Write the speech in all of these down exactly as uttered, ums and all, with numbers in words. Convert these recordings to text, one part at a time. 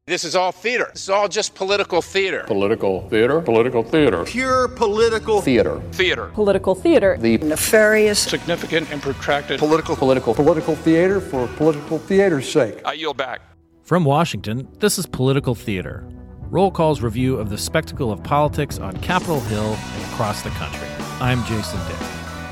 This is all theater. This is all just political theater. Political theater. Political theater. Pure political theater. Theater. Political theater. The nefarious, significant and protracted political political political theater for political theater's sake. I yield back. From Washington, this is Political Theater, Roll Call's review of the spectacle of politics on Capitol Hill and across the country. I'm Jason Dick.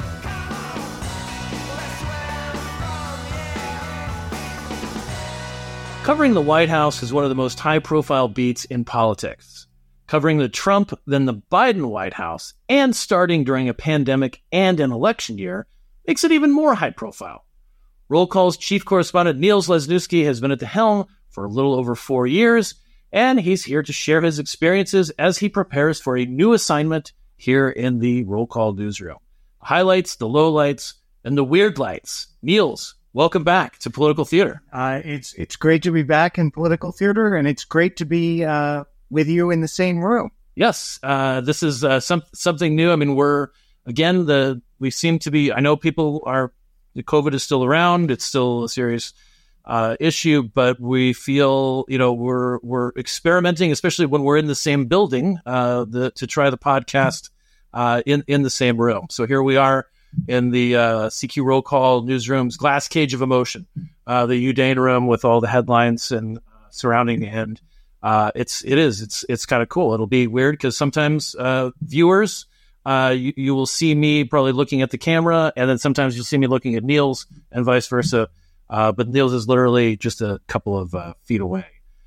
Covering the White House is one of the most high-profile beats in politics. Covering the Trump, then the Biden White House, and starting during a pandemic and an election year, makes it even more high-profile. Roll Call's chief correspondent Niels Lesniewski has been at the helm for a little over four years, and he's here to share his experiences as he prepares for a new assignment here in the Roll Call newsroom. The highlights, the lowlights, and the weird lights. Niels, welcome back to Political Theater. Uh, it's it's great to be back in Political Theater, and it's great to be uh, with you in the same room. Yes, uh, this is uh, some, something new. I mean, we're, again, the we seem to be, I know people are, the COVID is still around. It's still a serious uh, issue, but we feel, you know, we're we're experimenting, especially when we're in the same building, uh, the, to try the podcast uh, in, in the same room. So here we are in the uh, C Q Roll Call newsroom's glass cage of emotion, uh, the Udane room with all the headlines and uh, surrounding the end. Uh, it's it is it's it's kind of cool. It'll be weird because sometimes uh, viewers, uh, you, you will see me probably looking at the camera, and then sometimes you'll see me looking at Niels, and vice versa. Uh, but Niels is literally just a couple of uh, feet away.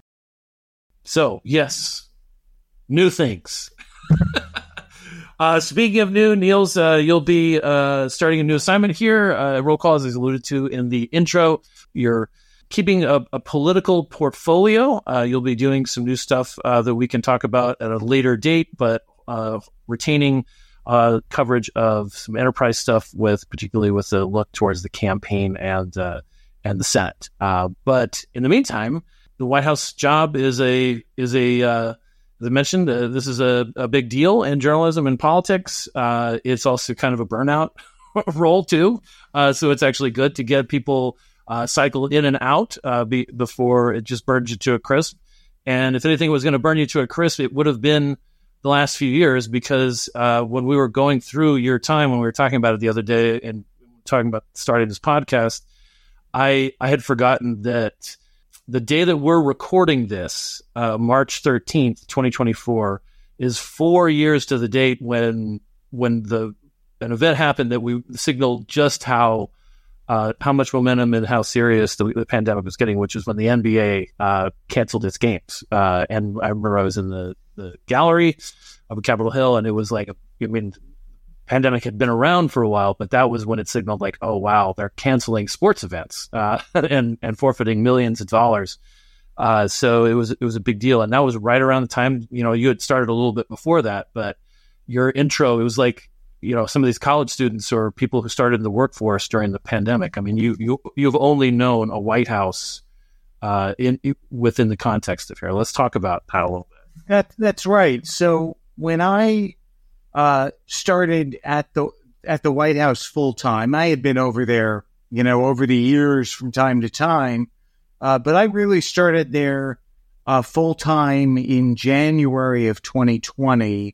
So yes, new things. Uh, speaking of new, Niels, uh, you'll be uh, starting a new assignment here. Uh, Roll Call, as I alluded to in the intro, you're keeping a, a political portfolio. Uh, you'll be doing some new stuff uh, that we can talk about at a later date, but uh, retaining uh, coverage of some enterprise stuff, with particularly with a look towards the campaign and uh, and the Senate. Uh, but in the meantime, the White House job is a is a uh, As I mentioned, uh, this is a, a big deal in journalism and politics. Uh, it's also kind of a burnout role, too. Uh, so it's actually good to get people uh, cycled in and out uh, be, before it just burns you to a crisp. And if anything was going to burn you to a crisp, it would have been the last few years, because uh, when we were going through your time, when we were talking about it the other day and talking about starting this podcast, I, I had forgotten that the day that we're recording this, uh, March thirteenth, twenty twenty-four, is four years to the date when when the an event happened that we signaled just how uh, how much momentum and how serious the, the pandemic was getting, which is when the N B A uh, canceled its games. Uh, and I remember I was in the, the gallery of Capitol Hill, and it was like, I mean, pandemic had been around for a while, but that was when it signaled like, oh, wow, they're canceling sports events uh, and, and forfeiting millions of dollars. Uh, so it was it was a big deal. And that was right around the time, you know, you had started a little bit before that, but your intro, it was like, you know, some of these college students or people who started in the workforce during the pandemic. I mean, you, you, you've only known a White House uh, in, within the context of here. Let's talk about that a little bit. That, that's right. So when I Uh, started at the at the White House full time. I had been over there, you know, over the years from time to time, uh, but I really started there uh, full time in January of twenty twenty,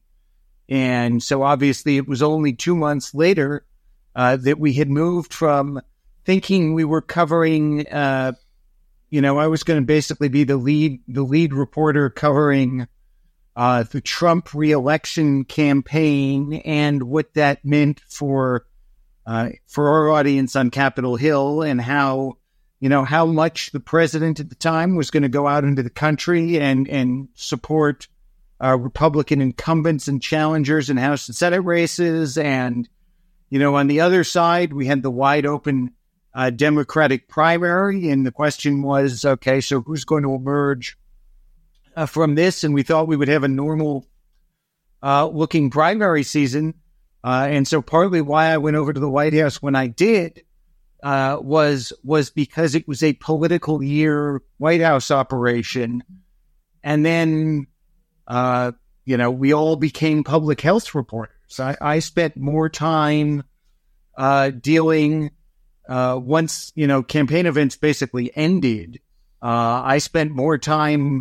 and so obviously it was only two months later uh, that we had moved from thinking we were covering, uh, you know, I was going to basically be the lead the lead reporter covering Uh, the Trump reelection campaign and what that meant for uh, for our audience on Capitol Hill, and how, you know, how much the president at the time was going to go out into the country and and support uh, Republican incumbents and challengers in House and Senate races. And, you know, on the other side, we had the wide open uh, Democratic primary, and the question was, okay, so who's going to emerge Uh, from this? And we thought we would have a normal uh, looking primary season. Uh, and so partly why I went over to the White House when I did uh, was was because it was a political year White House operation. And then, uh, you know, we all became public health reporters. I, I spent more time uh, dealing, uh, once, you know, campaign events basically ended, uh, I spent more time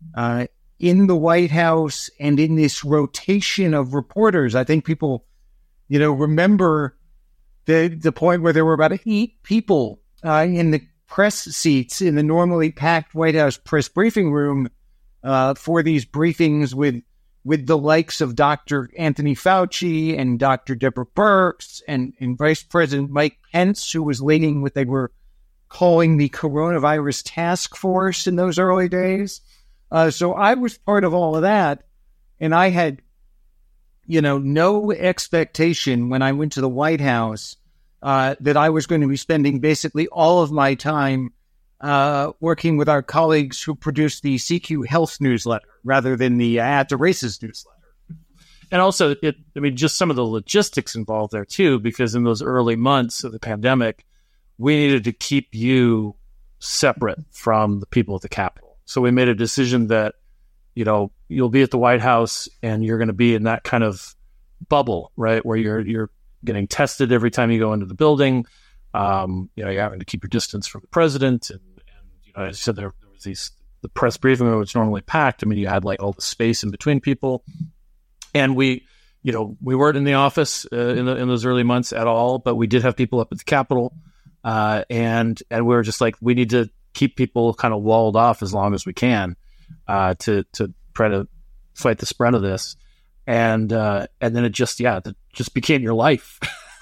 uh, in the White House and in this rotation of reporters. I think people, you know, remember the the point where there were about eight people uh, in the press seats in the normally packed White House press briefing room uh, for these briefings with with the likes of Doctor Anthony Fauci and Doctor Deborah Birx and, and Vice President Mike Pence, who was leading what they were calling the coronavirus task force in those early days. Uh, so I was part of all of that, and I had, you know, no expectation when I went to the White House uh, that I was going to be spending basically all of my time uh, working with our colleagues who produced the C Q Health newsletter rather than the uh, At the Races newsletter. And also, it, I mean, just some of the logistics involved there too, because in those early months of the pandemic, we needed to keep you separate from the people at the Capitol. So we made a decision that, you know, you'll be at the White House and you're going to be in that kind of bubble, right, where you're you're getting tested every time you go into the building. Um, you know, you're having to keep your distance from the president, and, and you know, as I said, there, there was these the press briefing room was normally packed. I mean, you had like all the space in between people, and we, you know, we weren't in the office uh, in the, in those early months at all, but we did have people up at the Capitol, uh, and and we were just like, we need to keep people kind of walled off as long as we can uh, to to try to fight the spread of this, and uh, and then it just yeah, it just became your life.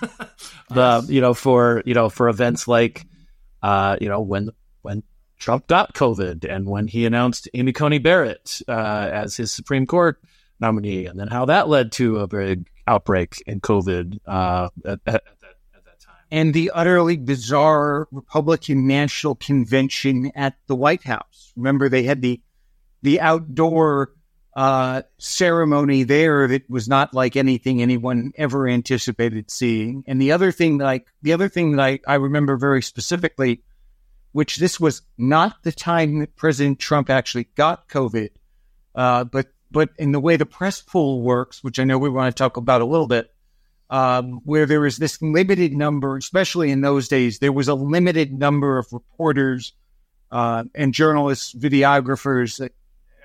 the you know for you know for events like uh, you know when when Trump got COVID and when he announced Amy Coney Barrett uh, as his Supreme Court nominee, and then how that led to a big outbreak in COVID uh, at, at, at, that, at that time. And the utterly bizarre Republican National Convention at the White House. Remember, they had the the outdoor uh, ceremony there that was not like anything anyone ever anticipated seeing. And the other thing that I, the other thing that I, I remember very specifically, which this was not the time that President Trump actually got COVID, uh, but but in the way the press pool works, which I know we want to talk about a little bit, um, where there was this limited number, especially in those days, there was a limited number of reporters uh, and journalists, videographers, uh,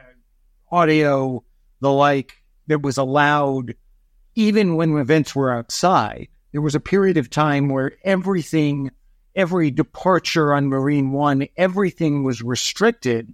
audio, the like, that was allowed, even when events were outside. There was a period of time where everything, every departure on Marine One, everything was restricted.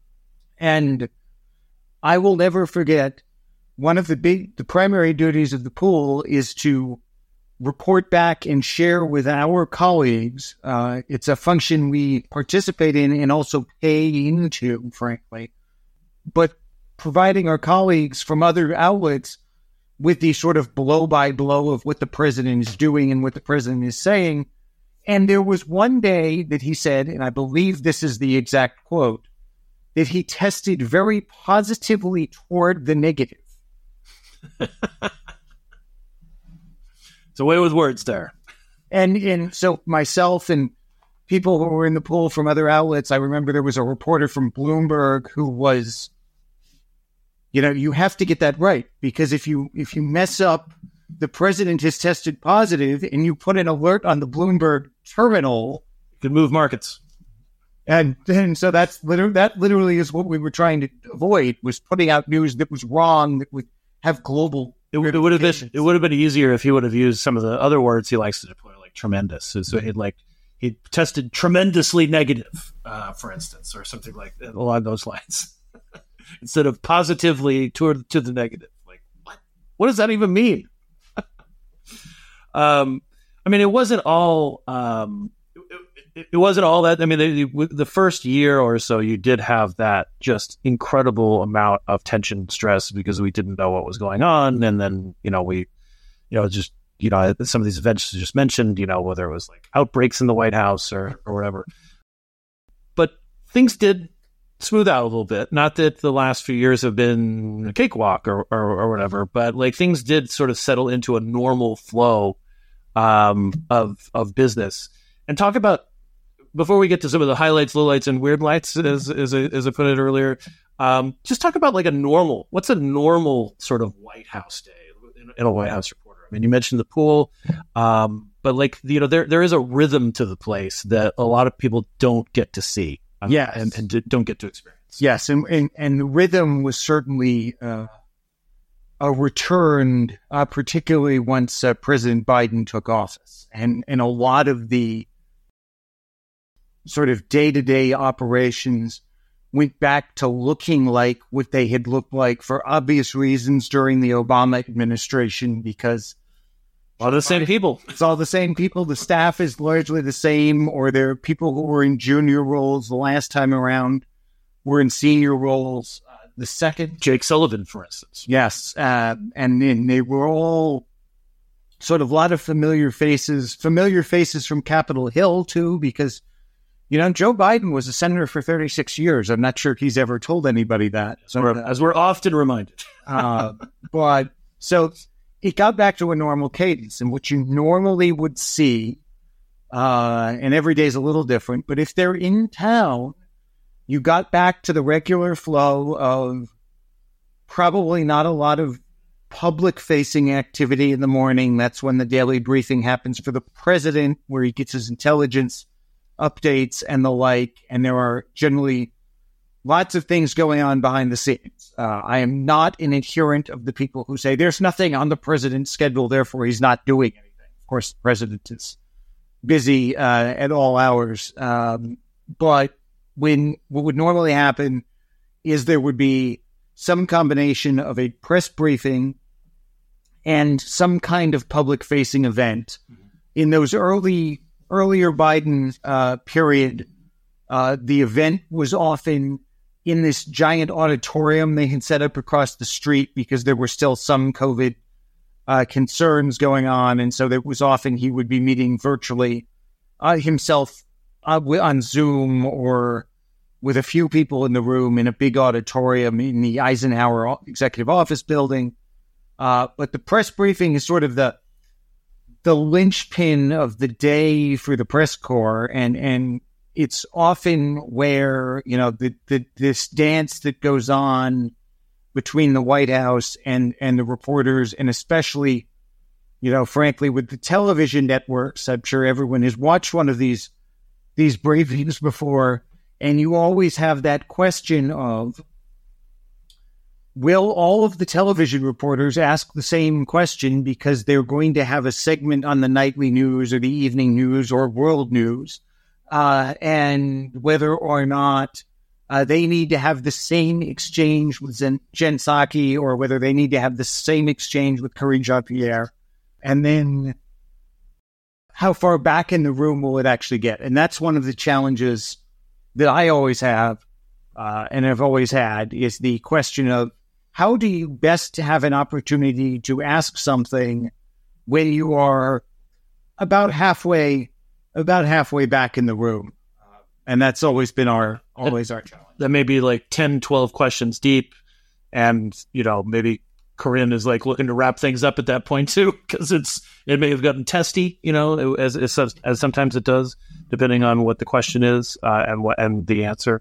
And I will never forget, one of the big, the primary duties of the pool is to report back and share with our colleagues. Uh, it's a function we participate in and also pay into, frankly. But providing our colleagues from other outlets with the sort of blow-by-blow of what the president is doing and what the president is saying. And there was one day that he said, and I believe this is the exact quote, that he tested very positively toward the negative. It's a way with words there. And, and so myself and people who were in the pool from other outlets, I remember there was a reporter from Bloomberg who was, you know, you have to get that right, because if you if you mess up, the president has tested positive, and you put an alert on the Bloomberg terminal, it could move markets. And and so that's literally, that literally is what we were trying to avoid, was putting out news that was wrong, that would have global. It, it would have been it would have been easier if he would have used some of the other words he likes to deploy, like tremendous. So, so he'd like he tested tremendously negative, uh, for instance, or something like that, along those lines. Instead of positively toward to the negative. Like, what? What does that even mean? um, I mean, it wasn't all. Um, it, it, it wasn't all that. I mean, the, the first year or so, you did have that just incredible amount of tension, stress, because we didn't know what was going on, and then you know we, you know, just you know some of these events you just mentioned, you know, whether it was like outbreaks in the White House or or whatever. But things did smooth out a little bit. Not that the last few years have been a cakewalk or, or, or whatever, but like things did sort of settle into a normal flow um, of of business. And talk about, before we get to some of the highlights, lowlights, and weird lights, as as I, as I put it earlier, um, just talk about like a normal. What's a normal sort of White House day in, in a White House reporter? I mean, you mentioned the pool, um, but like you know, there there is a rhythm to the place that a lot of people don't get to see. Yes. And, and don't get to experience. Yes, and and, and the rhythm was certainly uh, uh, returned, uh, particularly once uh, President Biden took office, and and a lot of the sort of day-to-day operations went back to looking like what they had looked like for obvious reasons during the Obama administration, because all the same people. It's all the same people. The staff is largely the same, or there are people who were in junior roles the last time around were in senior roles. Uh, the second, Jake Sullivan, for instance. Yes, uh, and then they were all sort of a lot of familiar faces, familiar faces from Capitol Hill too, because you know Joe Biden was a senator for thirty-six years. I'm not sure he's ever told anybody that, so, as we're often reminded. uh, but so. It got back to a normal cadence, and what you normally would see, uh, and every day is a little different, but if they're in town, you got back to the regular flow of probably not a lot of public-facing activity in the morning. That's when the daily briefing happens for the president, where he gets his intelligence updates and the like, and there are generally lots of things going on behind the scenes. Uh, I am not an adherent of the people who say there's nothing on the president's schedule, therefore he's not doing anything. Of course, the president is busy uh, at all hours. Um, but when what would normally happen is there would be some combination of a press briefing and some kind of public-facing event. Mm-hmm. In those early earlier Biden uh, period, uh, the event was often in this giant auditorium they had set up across the street because there were still some COVID uh, concerns going on. And so there was often he would be meeting virtually uh, himself uh, on Zoom or with a few people in the room in a big auditorium in the Eisenhower Executive Office building. Uh, but the press briefing is sort of the the linchpin of the day for the press corps, and and it's often where, you know, the, the this dance that goes on between the White House and, and the reporters, and especially, you know, frankly, with the television networks. I'm sure everyone has watched one of these these briefings before, and you always have that question of, will all of the television reporters ask the same question because they're going to have a segment on the nightly news or the evening news or world news? Uh, and whether or not uh, they need to have the same exchange with Jen, Jen Psaki, or whether they need to have the same exchange with Karine Jean-Pierre. And then how far back in the room will it actually get? And that's one of the challenges that I always have uh, and have always had, is the question of how do you best have an opportunity to ask something when you are about halfway about halfway back in the room. Uh, and that's always been our, always our challenge. That may be like ten, twelve questions deep. And, you know, maybe Corinne is like looking to wrap things up at that point too, because it's, it may have gotten testy, you know, as, as, as sometimes it does, depending on what the question is uh, and what, and the answer.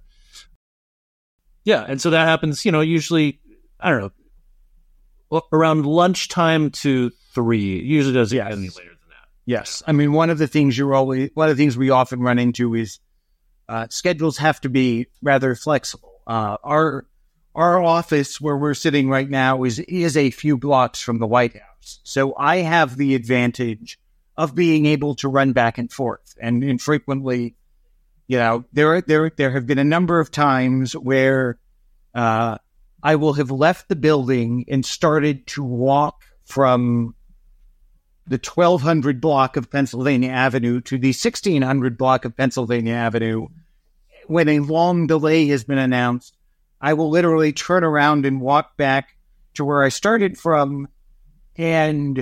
Yeah. And so that happens, you know, usually, I don't know, around lunchtime to three. It usually doesn't yes. get any later. Yes. I mean, one of the things you're always, one of the things we often run into is uh, schedules have to be rather flexible. Uh, our our office where we're sitting right now is is a few blocks from the White House. So I have the advantage of being able to run back and forth. And infrequently, you know, there, there, there have been a number of times where uh, I will have left the building and started to walk from the twelve hundred block of Pennsylvania Avenue to the sixteen hundred block of Pennsylvania Avenue. When a long delay has been announced, I will literally turn around and walk back to where I started from, and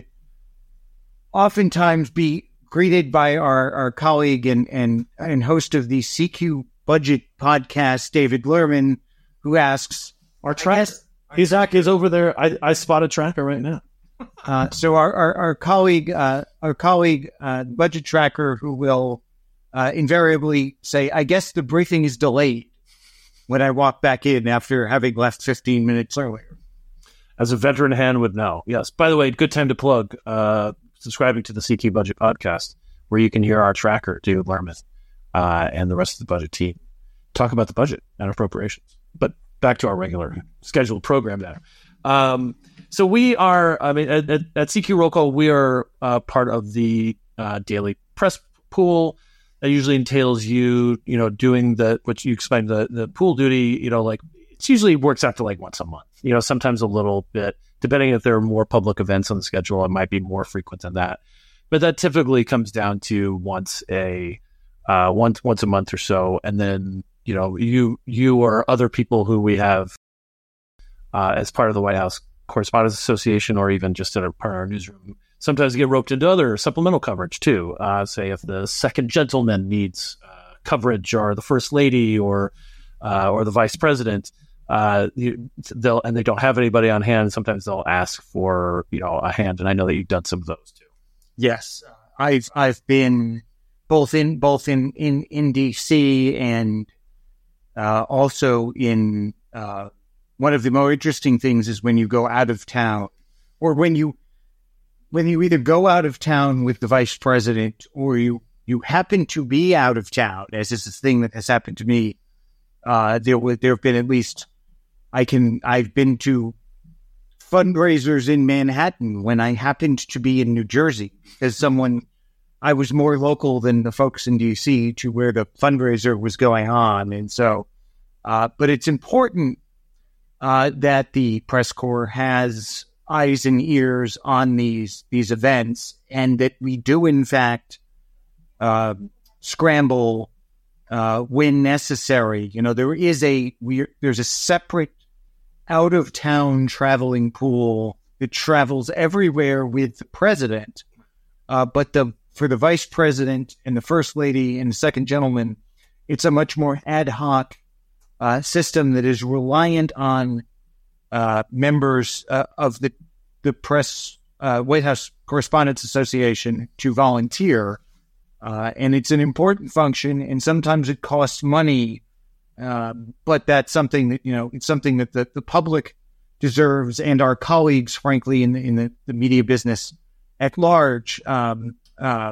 oftentimes be greeted by our, our colleague and, and, and host of the C Q Budget podcast, David Lerman, who asks, our tracker, Isaac is over there. I, I spot a tracker right now. Uh, so our, our, our colleague, uh, our colleague, uh, budget tracker, who will uh, invariably say, I guess the briefing is delayed, when I walk back in after having left fifteen minutes earlier. As a veteran hand would know. Yes. By the way, good time to plug uh, subscribing to the C Q Budget podcast, where you can hear our tracker, David Lerman, uh, and the rest of the budget team talk about the budget and appropriations. but back to our regular scheduled program now. Um, so we are, I mean, at, at, at C Q Roll Call, we are uh, part of the uh, daily press pool. That usually entails you, you know, doing the, what you explained, the, the pool duty, you know, like it usually works out to like once a month, you know, sometimes a little bit, depending if there are more public events on the schedule, it might be more frequent than that. But that typically comes down to once a, uh, once, once a month or so. And then, you know, you, you or other people who we have uh, as part of the White House Correspondents Association, or even just in a part of our newsroom, sometimes get roped into other supplemental coverage too. Uh, say if the second gentleman needs uh, coverage, or the first lady, or uh, or the vice president, uh, you, they'll and they don't have anybody on hand. Sometimes they'll ask for, you know, a hand, and I know that you've done some of those too. Yes, I've I've been both in both in in, in D C and uh, also in. Uh, one of the more interesting things is when you go out of town, or when you. When you either go out of town with the vice president, or you, you happen to be out of town, as is this thing that has happened to me, uh, there there have been at least, I can, I've been to fundraisers in Manhattan when I happened to be in New Jersey, because someone, I was more local than the folks in D C to where the fundraiser was going on. And so, uh, but it's important uh, that the press corps has eyes and ears on these these events, and that we do in fact uh, scramble uh, when necessary. You know, there is a we there's a separate out of town traveling pool that travels everywhere with the president, uh, but the for the vice president and the first lady and the second gentleman, it's a much more ad hoc uh, system that is reliant on Uh, members uh, of the the press uh, White House Correspondents Association to volunteer, uh, and it's an important function. And sometimes it costs money, uh, but that's something that you know it's something that the, the public deserves, and our colleagues, frankly, in the in the, the media business at large, um, uh,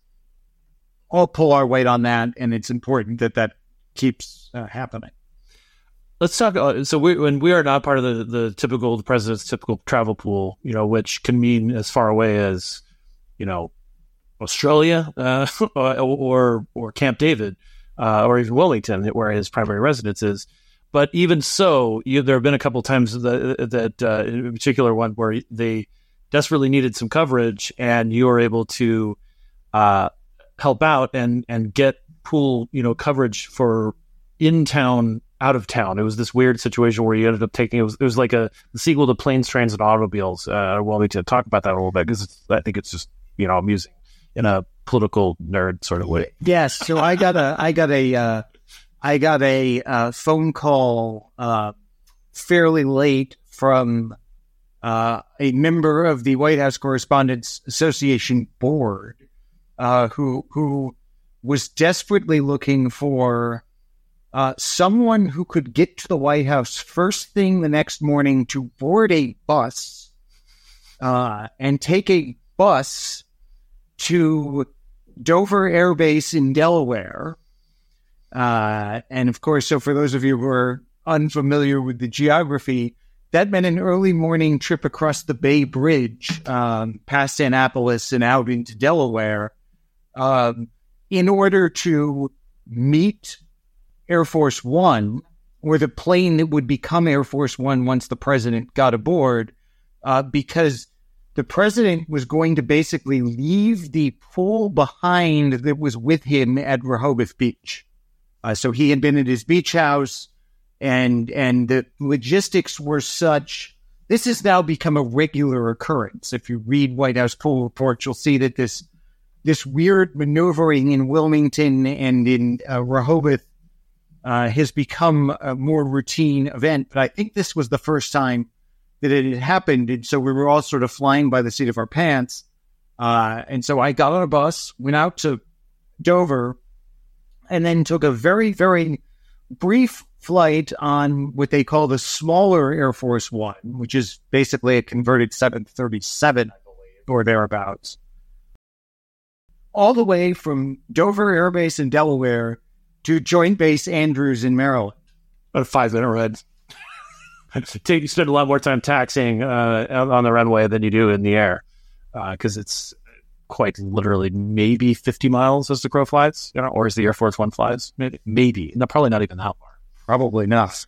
all pull our weight on that, and it's important that that keeps uh, happening. Let's talk. Uh, so we, when we are not part of the, the typical, the president's typical travel pool, you know, which can mean as far away as, you know, Australia uh, or or Camp David uh, or even Wilmington, where his primary residence is. But even so, you, there have been a couple of times that, that uh, in particular one where they desperately needed some coverage, and you were able to uh, help out and and get pool, you know, coverage for in town. Out of town. It was this weird situation where you ended up taking, it was, it was like a the sequel to Planes, Trains, and Automobiles. Uh, well, we to talk about that a little bit, because I think it's just, you know, amusing in a political nerd sort of way. Yes. So I got a, I got a, uh, I got a uh, phone call uh, fairly late from uh, a member of the White House Correspondents Association board uh, who, who was desperately looking for Uh, someone who could get to the White House first thing the next morning to board a bus uh, and take a bus to Dover Air Base in Delaware. Uh, and of course, so for those of you who are unfamiliar with the geography, that meant an early morning trip across the Bay Bridge, um, past Annapolis and out into Delaware, um, in order to meet Air Force One, or the plane that would become Air Force One once the president got aboard, uh, because the president was going to basically leave the pool behind that was with him at Rehoboth Beach. Uh, so he had been at his beach house, and and the logistics were such. This has now become a regular occurrence. If you read White House pool reports, you'll see that this this weird maneuvering in Wilmington and in uh, Rehoboth Uh, has become a more routine event. But I think this was the first time that it had happened. And so we were all sort of flying by the seat of our pants. Uh, and so I got on a bus, went out to Dover, and then took a very, very brief flight on what they call the smaller Air Force One, which is basically a converted seven thirty-seven, I believe, or thereabouts. All the way from Dover Air Base in Delaware to Joint Base Andrews in Maryland. a five minute ride. Take you spend a lot more time taxiing uh, on the runway than you do in the air because uh, it's quite literally maybe fifty miles as the crow flies, you know, or as the Air Force One flies, maybe, maybe, no, probably not even that far. Probably not.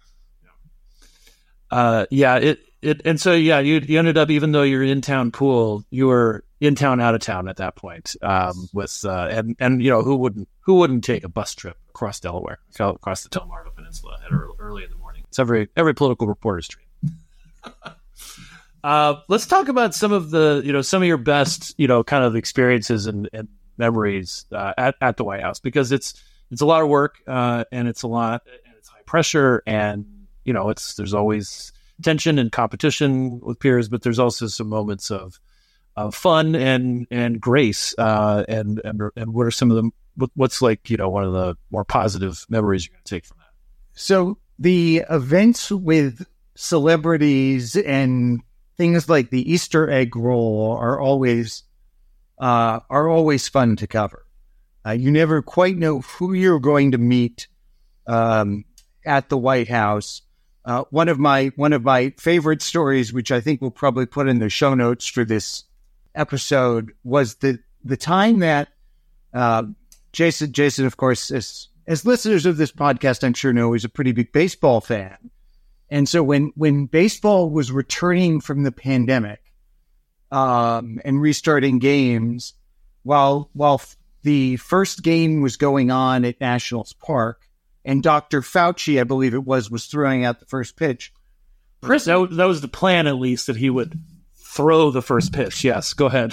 Uh, yeah, it it and so yeah, you you ended up, even though you're in town pool, you were in town, out of town at that point. Um, with uh, and and you know who wouldn't who wouldn't take a bus trip across Delaware, across the Delmarva Peninsula at early, early in the morning? It's every every political reporter's dream. uh, let's talk about some of the you know some of your best you know kind of experiences and, and memories uh, at at the White House, because it's it's a lot of work uh, and it's a lot and it's high pressure, and you know it's there's always tension and competition with peers, but there's also some moments of of fun and and grace. Uh, and and and what are some of them? What's like you know one of the more positive memories you're going to take from that? So the events with celebrities and things like the Easter egg roll are always uh, are always fun to cover. Uh, you never quite know who you're going to meet um, at the White House. Uh, one of my one of my favorite stories, which I think we'll probably put in the show notes for this episode, was the the time that uh, Jason Jason, of course, is. As listeners of this podcast, I'm sure know, he's a pretty big baseball fan. And so when, when baseball was returning from the pandemic um, and restarting games, while while the first game was going on at Nationals Park, and Doctor Fauci, I believe it was, was throwing out the first pitch. Chris, that, that was the plan, at least, that he would throw the first pitch. Yes, go ahead.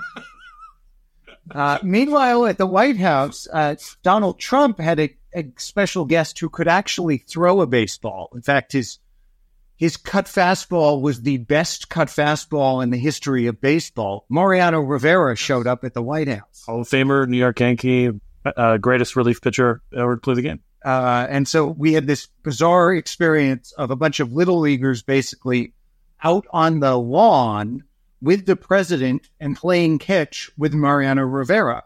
Uh, meanwhile, at the White House, uh, Donald Trump had a, a special guest who could actually throw a baseball. In fact, his his cut fastball was the best cut fastball in the history of baseball. Mariano Rivera showed up at the White House. Hall of Famer, New York Yankee, uh, greatest relief pitcher ever to play the game. Uh, and so we had this bizarre experience of a bunch of little leaguers basically out on the lawn with the president and playing catch with Mariano Rivera.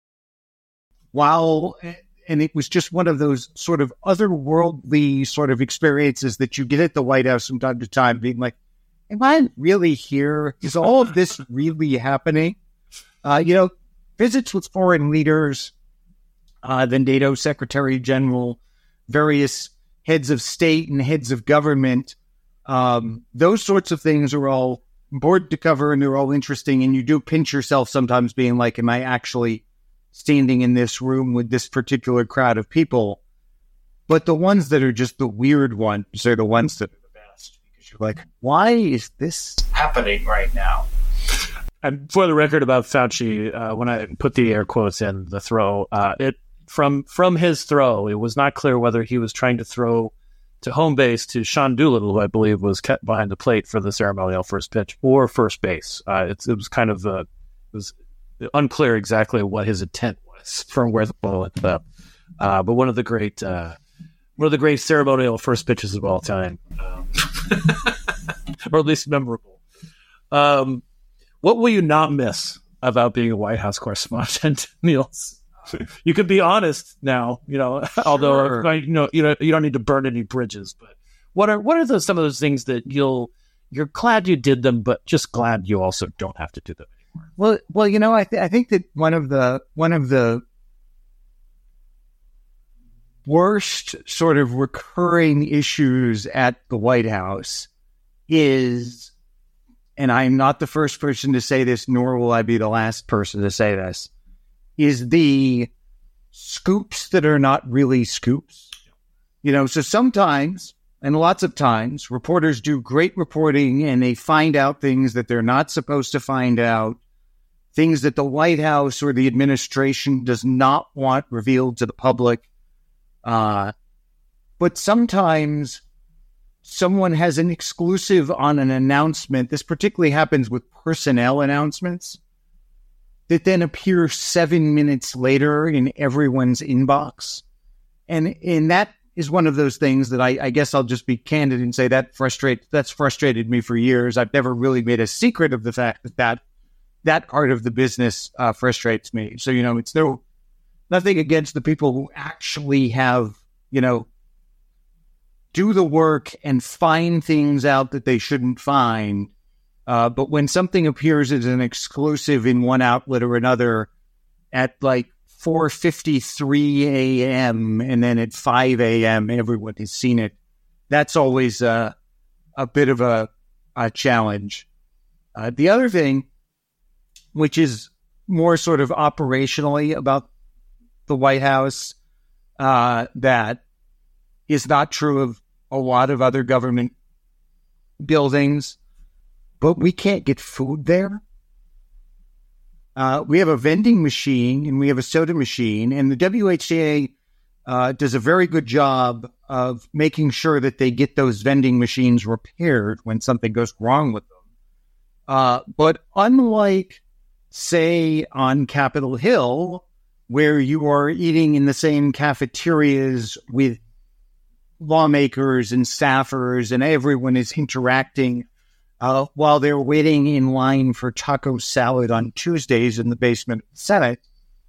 While, and it was just one of those sort of otherworldly sort of experiences that you get at the White House from time to time, being like, am I really here? Is all of this really happening? Uh, you know, visits with foreign leaders, uh, the NATO Secretary General, various heads of state and heads of government, um, those sorts of things are all board to cover, and they're all interesting, and you do pinch yourself sometimes being like, am I actually standing in this room with this particular crowd of people? But the ones that are just the weird ones are the ones that are the best, because you're like, why is this happening right now? And for the record about Fauci, uh, when I put the air quotes in the throw, uh, it from from his throw, it was not clear whether he was trying to throw to home base to Sean Doolittle, who I believe was kept behind the plate for the ceremonial first pitch, or first base. Uh, it's, it was kind of uh, it was unclear exactly what his intent was from where the ball ended up. Uh, but one of the great uh, one of the great ceremonial first pitches of all time, um, or at least memorable. Um, what will you not miss about being a White House correspondent, Niels? You could be honest now, you know, sure. although you know, you know, you don't need to burn any bridges. But what are what are those, some of those things that you'll you're glad you did them, but just glad you also don't have to do them anymore? Well, well, you know, I th- I think that one of the one of the worst sort of recurring issues at the White House is, and I'm not the first person to say this, nor will I be the last person to say this, is the scoops that are not really scoops. You know, so sometimes, and lots of times, reporters do great reporting and they find out things that they're not supposed to find out, things that the White House or the administration does not want revealed to the public. Uh, but sometimes someone has an exclusive on an announcement. This particularly happens with personnel announcements that then appear seven minutes later in everyone's inbox. And, and that is one of those things that I, I guess I'll just be candid and say that frustrate, that's frustrated me for years. I've never really made a secret of the fact that that, that part of the business uh, frustrates me. So, you know, it's no, nothing against the people who actually have, you know, do the work and find things out that they shouldn't find. Uh, but when something appears as an exclusive in one outlet or another at like four fifty-three a.m. and then at five a.m. everyone has seen it, that's always uh, a bit of a, a challenge. Uh, the other thing, which is more sort of operationally about the White House, uh, that is not true of a lot of other government buildings, but we can't get food there. Uh, we have a vending machine and we have a soda machine, and the W H A uh, does a very good job of making sure that they get those vending machines repaired when something goes wrong with them. Uh, but unlike, say, on Capitol Hill, where you are eating in the same cafeterias with lawmakers and staffers and everyone is interacting Uh, while they're waiting in line for taco salad on Tuesdays in the basement of the Senate,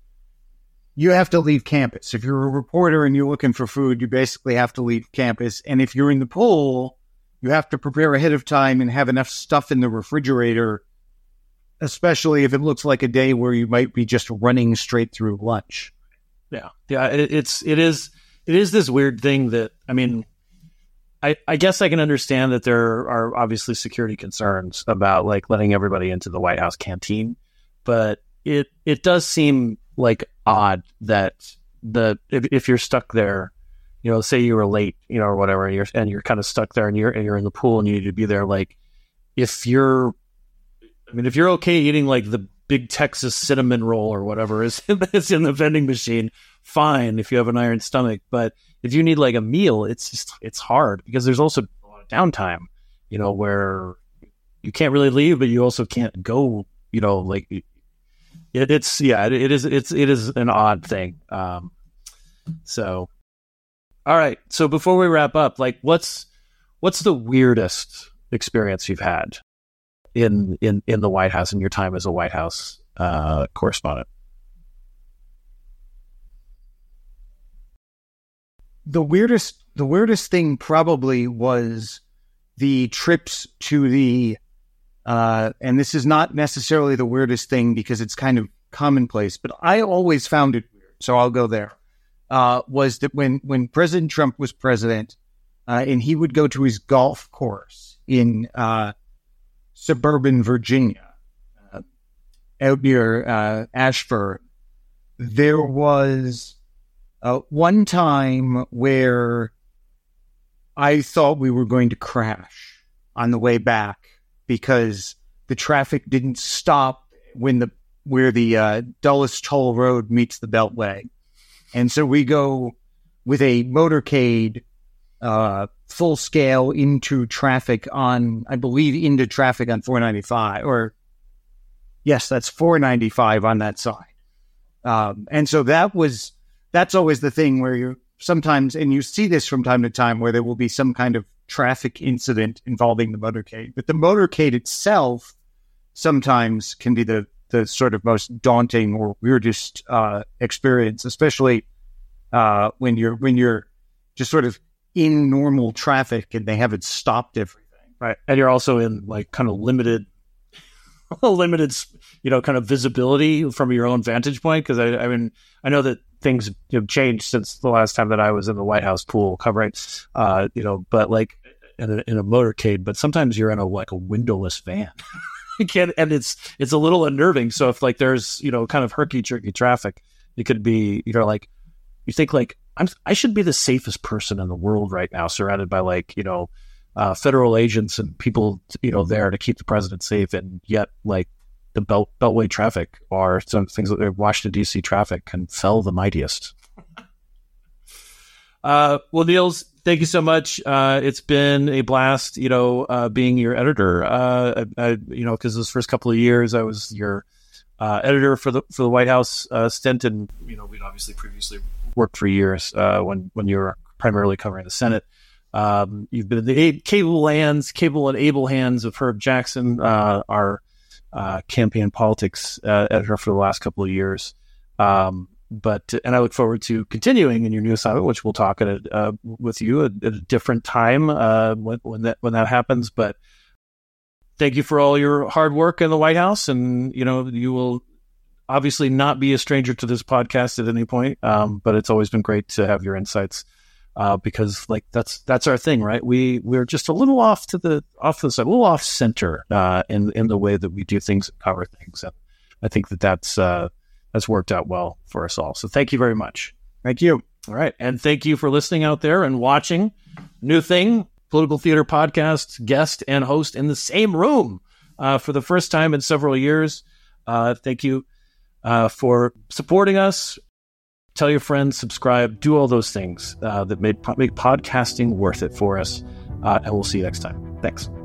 you have to leave campus. If you're a reporter and you're looking for food, you basically have to leave campus. And if you're in the pool, you have to prepare ahead of time and have enough stuff in the refrigerator, especially if it looks like a day where you might be just running straight through lunch. Yeah. Yeah. It, it's, it is, it is this weird thing that, I mean, I, I guess I can understand that there are obviously security concerns about like letting everybody into the White House canteen, but it it does seem like odd that the if, if you're stuck there, you know, say you were late, you know, or whatever, and you're, and you're kind of stuck there and you're and you're in the pool and you need to be there. Like, if you're, I mean, if you're okay eating like the big Texas cinnamon roll or whatever is is in the vending machine, fine if you have an iron stomach, but if you need like a meal, it's just, it's hard because there's also a lot of downtime, you know, where you can't really leave, but you also can't go, you know, like it, it's, yeah, it, it is, it's, it is an odd thing. Um, so, all right. So before we wrap up, like what's, what's the weirdest experience you've had in, in, in the White House in your time as a White House, uh, correspondent? The weirdest, the weirdest thing probably was the trips to the, uh, and this is not necessarily the weirdest thing because it's kind of commonplace, but I always found it weird. So I'll go there. Uh, was that when, when President Trump was president, uh, and he would go to his golf course in, uh, suburban Virginia, uh, out near, uh, Ashford, there was, Uh, one time where I thought we were going to crash on the way back because the traffic didn't stop when the where the uh, Dulles Toll Road meets the Beltway. And so we go with a motorcade uh, full scale into traffic on, I believe, into traffic on four ninety-five. Or, yes, that's four ninety-five on that side. Um, and so that was... That's always the thing where you sometimes, and you see this from time to time, where there will be some kind of traffic incident involving the motorcade. But the motorcade itself sometimes can be the, the sort of most daunting or weirdest uh, experience, especially uh, when you're when you're just sort of in normal traffic and they haven't stopped everything. Right, and you're also in like kind of limited, limited, you know, kind of visibility from your own vantage point. Because I, I mean, I know that things have changed since the last time that I was in the White House pool covering, uh, you know, but like in a, in a motorcade, but sometimes you're in a, like a windowless van. You can't, and it's, it's a little unnerving. So if like there's, you know, kind of herky jerky traffic, it could be, you know, like you think like, I'm, I should be the safest person in the world right now, surrounded by like, you know, uh, federal agents and people, you know, there to keep the president safe. And yet like, the belt beltway traffic or some things that Washington D C traffic can fell the mightiest. uh, well, Niels, thank you so much. Uh, it's been a blast, you know, uh, being your editor. Uh, I, I, you know, because those first couple of years, I was your uh, editor for the for the White House uh, stint, and you know, we'd obviously previously worked for years uh, when when you were primarily covering the Senate. Um, you've been in the capable hands, capable and able hands of Herb Jackson, uh, our Uh, campaign politics uh, editor for the last couple of years. Um, but and I look forward to continuing in your new assignment, which we'll talk at a, uh, with you at, at a different time uh, when, when that when that happens. But thank you for all your hard work in the White House, and you know you will obviously not be a stranger to this podcast at any point. Um, but it's always been great to have your insights uh, because like that's that's our thing, right? We we're just a little off to the off to the side, a little off center uh, in in the way that we do things and cover things, and I think that that's. Uh, That's worked out well for us all. So thank you very much. Thank you. All right. And thank you for listening out there and watching. New thing, Political Theater Podcast, guest and host in the same room uh, for the first time in several years. Uh, thank you uh, for supporting us. Tell your friends, subscribe, do all those things uh, that made, make podcasting worth it for us. Uh, and we'll see you next time. Thanks.